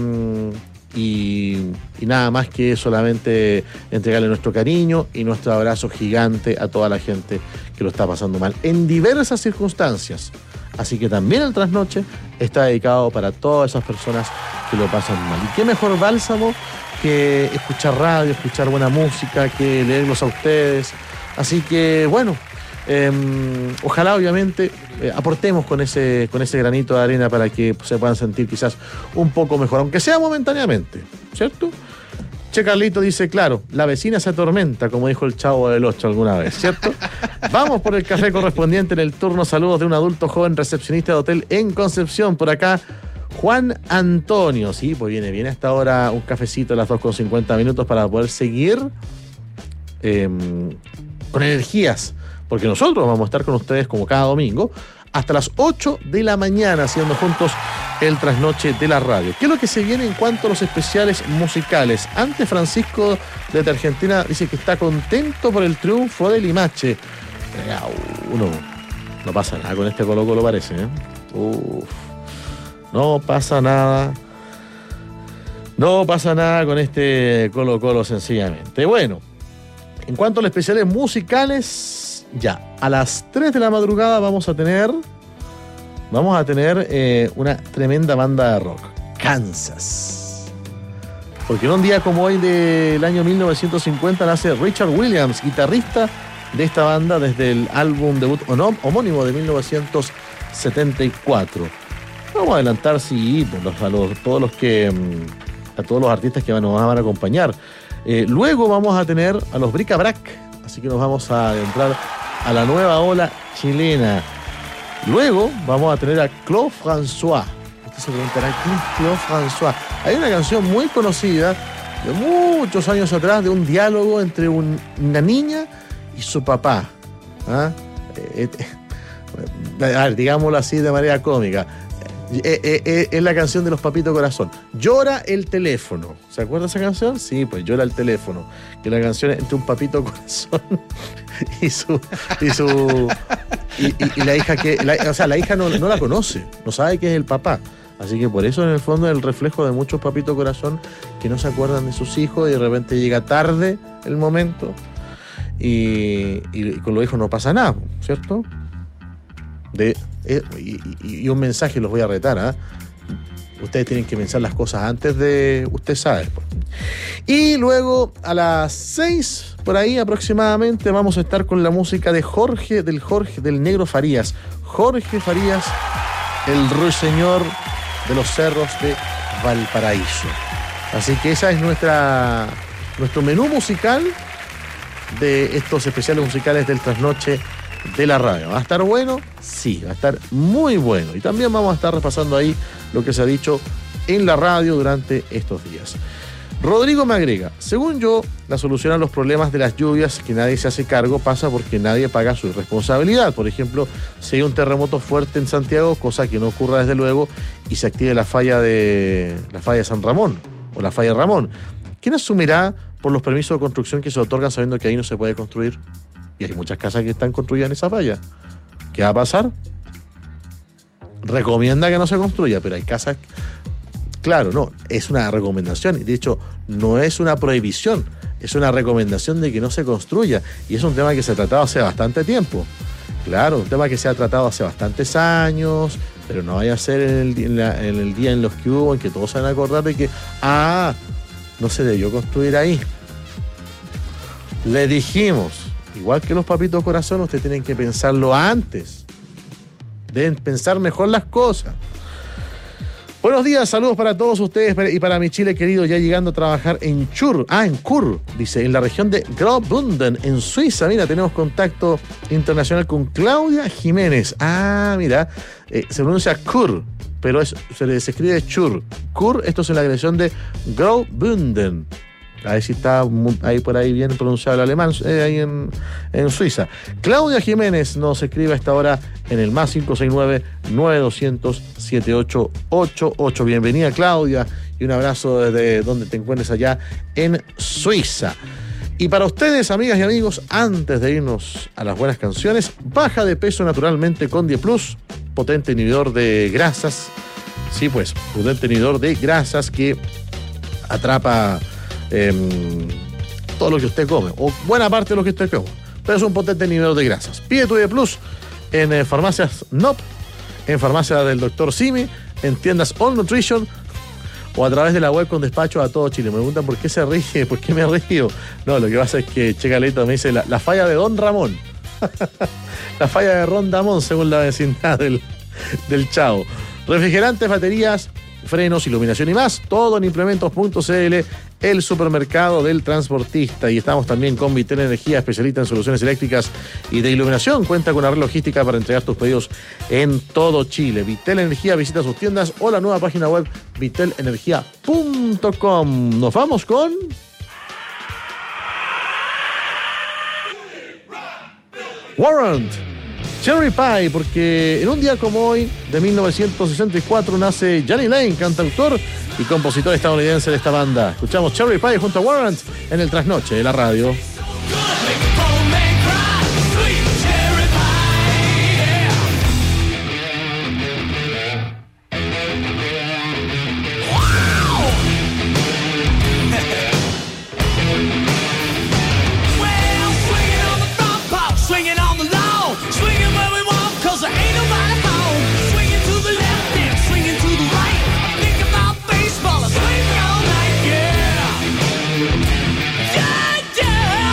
y, y nada más que solamente entregarle nuestro cariño y nuestro abrazo gigante a toda la gente que lo está pasando mal en diversas circunstancias. Así que también el trasnoche está dedicado para todas esas personas que lo pasan mal. Y qué mejor bálsamo que escuchar radio, escuchar buena música, que leerlos a ustedes. Así que, bueno, eh, ojalá obviamente eh, aportemos con ese, con ese granito de arena para que se puedan sentir quizás un poco mejor, aunque sea momentáneamente, ¿cierto? Che Carlito dice, claro, la vecina se atormenta, como dijo el Chavo del ocho alguna vez, ¿cierto? Vamos por el café correspondiente en el turno. Saludos de un adulto joven recepcionista de hotel en Concepción. Por acá, Juan Antonio. Sí, pues viene, viene hasta ahora un cafecito a las dos con cincuenta minutos para poder seguir eh, con energías, porque nosotros vamos a estar con ustedes como cada domingo hasta las ocho de la mañana haciendo juntos el trasnoche de la radio. ¿Qué es lo que se viene en cuanto a los especiales musicales? Antes, Francisco desde Argentina dice que está contento por el triunfo de Limache. Uno, no pasa nada con este Colo Colo, parece, ¿eh? Uf, no pasa nada. No pasa nada con este Colo Colo, sencillamente. Bueno, en cuanto a los especiales musicales, ya, a las tres de la madrugada vamos a tener, vamos a tener eh, una tremenda banda de rock, Kansas. Porque en un día como hoy del año mil novecientos cincuenta nace Richard Williams, guitarrista de esta banda desde el álbum debut homónimo de mil novecientos setenta y cuatro. Vamos a adelantar, sí, a los, todos los que, a todos los artistas que nos van a acompañar. Eh, luego vamos a tener a los Bric a Brac, así que nos vamos a adentrar a la nueva ola chilena. Luego vamos a tener a Claude François. Usted se preguntará, ¿quién es Claude François? Hay una canción muy conocida de muchos años atrás de un diálogo entre un, una niña y su papá. ¿Ah? Eh, eh, a ver, digámoslo así de manera cómica. Eh, eh, eh, es la canción de los Papitos Corazón. Llora el teléfono. ¿Se acuerda esa canción? Sí, pues Llora el teléfono. Que la canción es entre un Papito Corazón y su y su y, y, y la hija que, la, o sea, la hija no, no la conoce, no sabe que es el papá. Así que por eso en el fondo es el reflejo de muchos Papitos Corazón que no se acuerdan de sus hijos y de repente llega tarde el momento y, y, y con los hijos no pasa nada, ¿cierto? De, eh, y, y, y un mensaje los voy a retar, ¿eh? Ustedes tienen que pensar las cosas antes de... Usted sabe. Pues. Y luego a las seis, por ahí aproximadamente, vamos a estar con la música de Jorge, del Jorge, del Negro Farías. Jorge Farías, el ruiseñor de los cerros de Valparaíso. Así que esa es nuestra nuestro menú musical de estos especiales musicales del Trasnoche de la radio. ¿Va a estar bueno? Sí, va a estar muy bueno. Y también vamos a estar repasando ahí lo que se ha dicho en la radio durante estos días. Rodrigo me agrega, según yo, la solución a los problemas de las lluvias que nadie se hace cargo pasa porque nadie paga su responsabilidad. Por ejemplo, si hay un terremoto fuerte en Santiago, cosa que no ocurra desde luego, y se active la falla de la falla de San Ramón o la falla de Ramón, ¿quién asumirá por los permisos de construcción que se otorgan sabiendo que ahí no se puede construir? Y hay muchas casas que están construidas en esa falla. ¿Qué va a pasar? Recomienda que no se construya, pero hay casas... Claro, no, es una recomendación. Y de hecho, no es una prohibición, es una recomendación de que no se construya. Y es un tema que se ha tratado hace bastante tiempo. Claro, un tema que se ha tratado hace bastantes años, pero no vaya a ser en el, en la, en el día en los que hubo, en que todos se van a acordar de que, ah, no se debió construir ahí. Le dijimos, igual que los Papitos Corazón, ustedes tienen que pensarlo antes. Deben pensar mejor las cosas. Buenos días, saludos para todos ustedes y para mi Chile querido, ya llegando a trabajar en Chur, ah, en Chur, dice, en la región de Graubünden, en Suiza. Mira, tenemos contacto internacional con Claudia Jiménez. Ah, mira, eh, se pronuncia Chur, pero es, se, se escribe Chur. Chur, esto es en la región de Graubünden. A ver si está ahí por ahí bien pronunciado el alemán, eh, ahí en, en Suiza. Claudia Jiménez nos escribe a esta hora en el más cinco seis nueve, nueve dos cero cero, siete ocho ocho ocho. Bienvenida, Claudia, y un abrazo desde donde te encuentres allá en Suiza. Y para ustedes, amigas y amigos, antes de irnos a las buenas canciones, baja de peso naturalmente con Dieplus, potente inhibidor de grasas. Sí, pues, potente inhibidor de grasas que atrapa... Eh, todo lo que usted come, o buena parte de lo que usted come, pero es un potente inhibidor de grasas. Pide tu Dieplus en eh, farmacias N O P, en farmacia del doctor Simi, en tiendas All Nutrition o a través de la web con despacho a todo Chile. Me preguntan por qué se ríe, por qué me río. No, lo que pasa es que Che Caleta me dice la, la falla de Don Ramón. La falla de Ron Damón, según la vecindad del, del Chavo. Refrigerantes, baterías, frenos, iluminación y más, todo en implementos punto c l, el supermercado del transportista. Y estamos también con Vitel Energía, especialista en soluciones eléctricas y de iluminación. Cuenta con una red logística para entregar tus pedidos en todo Chile. Vitel Energía, visita sus tiendas o la nueva página web vitel energía punto com. Nos vamos con... Warrant, Cherry Pie, porque en un día como hoy, de mil novecientos sesenta y cuatro, nace Johnny Lane, cantautor y compositor estadounidense de esta banda. Escuchamos Cherry Pie junto a Warrant en el Trasnoche de la radio. Yeah!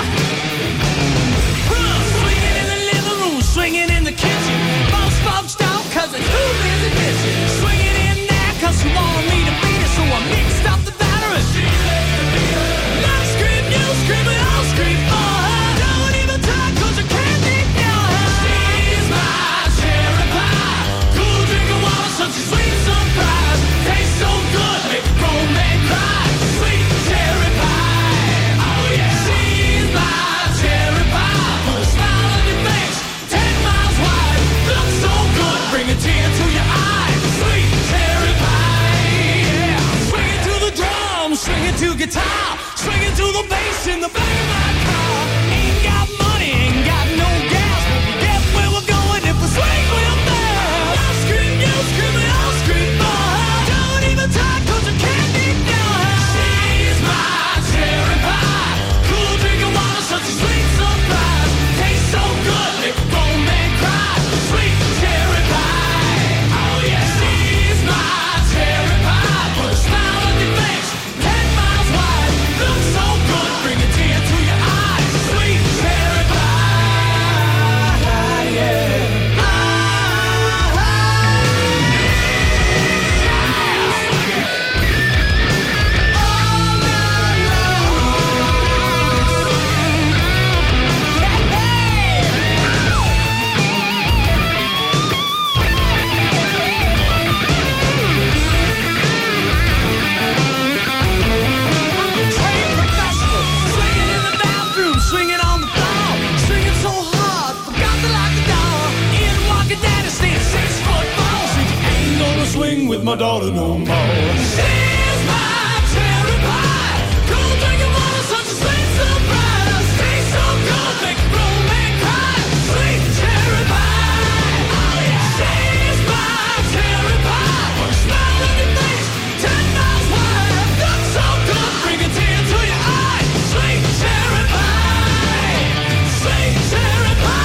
with my daughter no more. She's my cherry pie. Cold drinking water, such a sweet surprise. Tastes so good, make a grown man cry. Sweet cherry pie. Oh yeah. She's my cherry pie. Smile on your face, ten miles wide. Looks so good, bring a tear to your eye. Sweet cherry pie. Sweet cherry pie.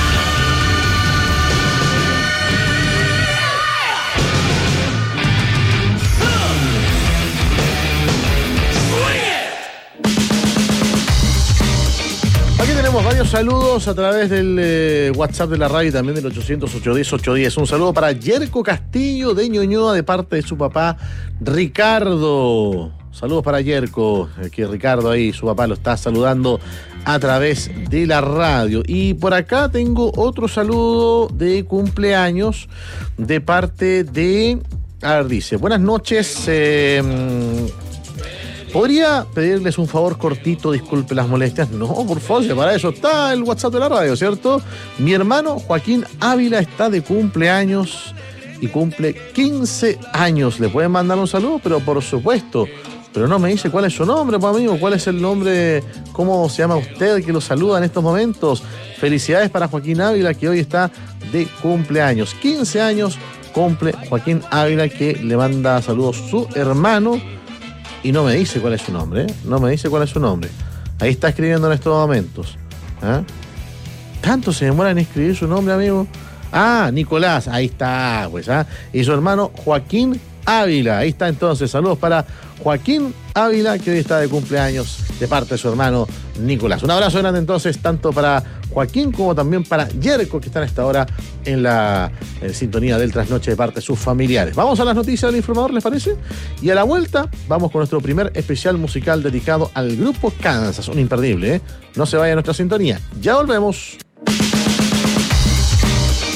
Aquí tenemos varios saludos a través del eh, WhatsApp de la radio y también del ochocientos, ochocientos diez, ochocientos diez. Un saludo para Yerko Castillo de Ñuñoa de parte de su papá Ricardo. Saludos para Yerko, que Ricardo ahí, su papá lo está saludando a través de la radio. Y por acá tengo otro saludo de cumpleaños de parte de... A ver, dice, buenas noches, eh, ¿podría pedirles un favor cortito? Disculpe las molestias. No, por favor, para eso está el WhatsApp de la radio, ¿cierto? Mi hermano Joaquín Ávila está de cumpleaños y cumple quince años. ¿Le pueden mandar un saludo? Pero por supuesto. Pero no me dice cuál es su nombre, pues, amigo. ¿Cuál es el nombre? ¿Cómo se llama usted que lo saluda en estos momentos? Felicidades para Joaquín Ávila, que hoy está de cumpleaños. quince años cumple Joaquín Ávila, que le manda saludos su hermano. Y no me dice cuál es su nombre, ¿eh? No me dice cuál es su nombre. Ahí está escribiendo en estos momentos. ¿Ah? ¿Tanto se demora en escribir su nombre, amigo? Ah, Nicolás, ahí está, pues, ¿ah? Y su hermano Joaquín Ávila. Ahí está entonces. Saludos para Joaquín Ávila, que hoy está de cumpleaños de parte de su hermano Nicolás. Un abrazo grande entonces, tanto para Joaquín como también para Yerko, que están a esta hora en la en sintonía del trasnoche de parte de sus familiares. Vamos a las noticias del informador, ¿les parece? Y a la vuelta vamos con nuestro primer especial musical dedicado al grupo Kansas, un imperdible, ¿eh? No se vaya a nuestra sintonía. Ya volvemos.